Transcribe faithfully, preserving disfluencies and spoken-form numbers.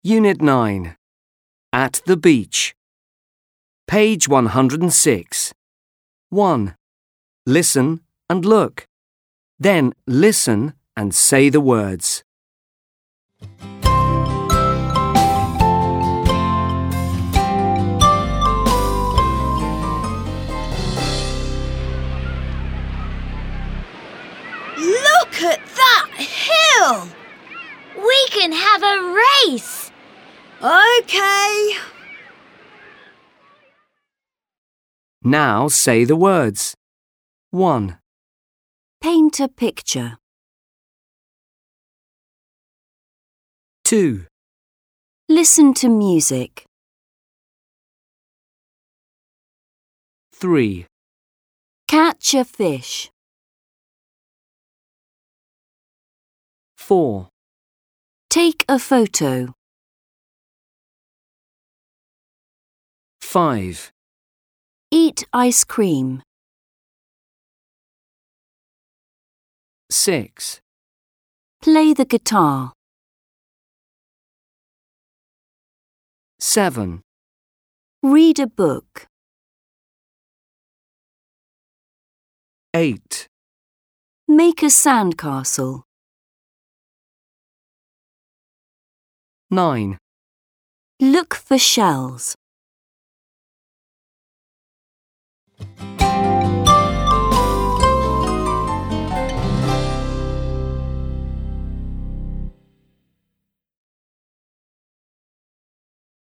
Unit nine. At the beach. Page one hundred six. one. Listen and look. Then listen and say the words. Look at that hill! We can have a race! OK. Now say the words. one. Paint a picture. two. Listen to music. three. Catch a fish. four. Take a photo. five. Eat ice cream. six. Play the guitar. seven. Read a book. eight. Make a sandcastle. nine. Look for shells.